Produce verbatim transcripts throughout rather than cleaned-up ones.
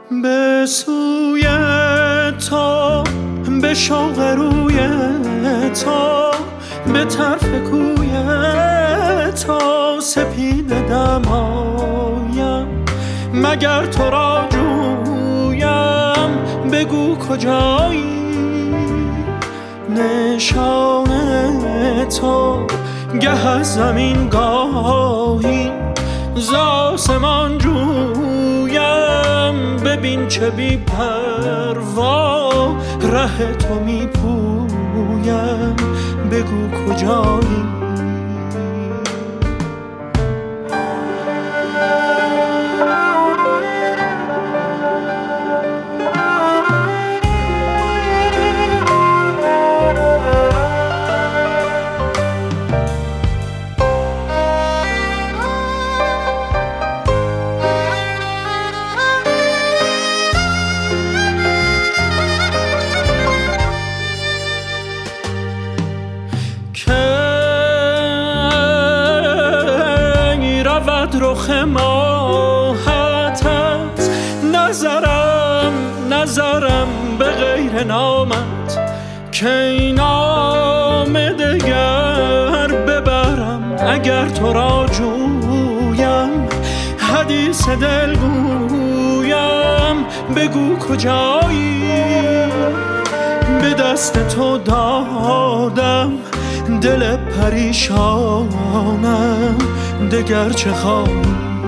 به سوی تو، به شوق روی تو، به طرف کوی تو سپیده دمایم. مگر تو را جویم بگو کجایی، نشان تو گه از زمین گاهی ز آسمان جویم. ببین چه بی پروا ره تو می پویم، بگو کجایی. رخ ماهت از نظرم، نظرم به غیر نامت، که این نام دگر ببرم اگر تو را جویم. حدیث دل گویم بگو کجایی، به دست تو دادم دل پریشانم، دگر چه خواهی.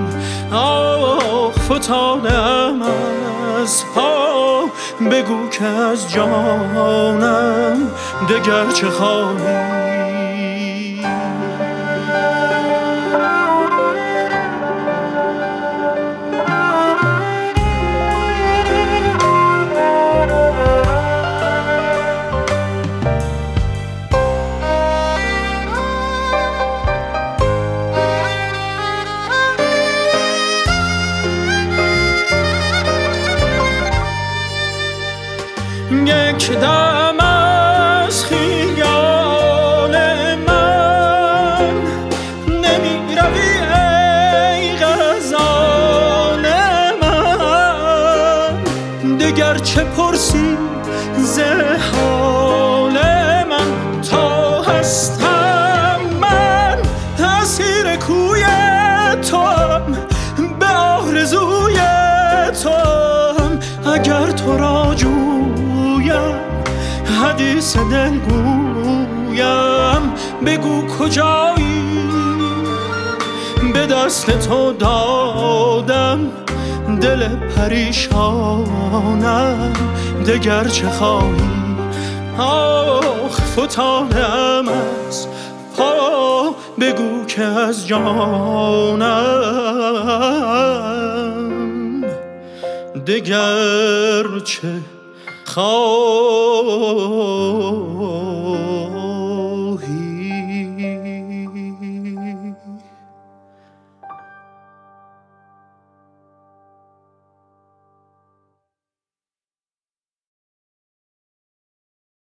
آه فتادم از پا، بگو که از جانم دگر چه خواهی. یک دم از خیال من نمی روی ای غزال من، دگر چه پرسی ز حال من. تا هستم من اسیر کوی توام، به آرزوی توام. اگر تو را حدیث دل گویم بگو کجایی، به دست تو دادم دل پریشانم، دگر چه خواهی. آخ فتادم از پا، بگو که از جانم دگر چه خواهی.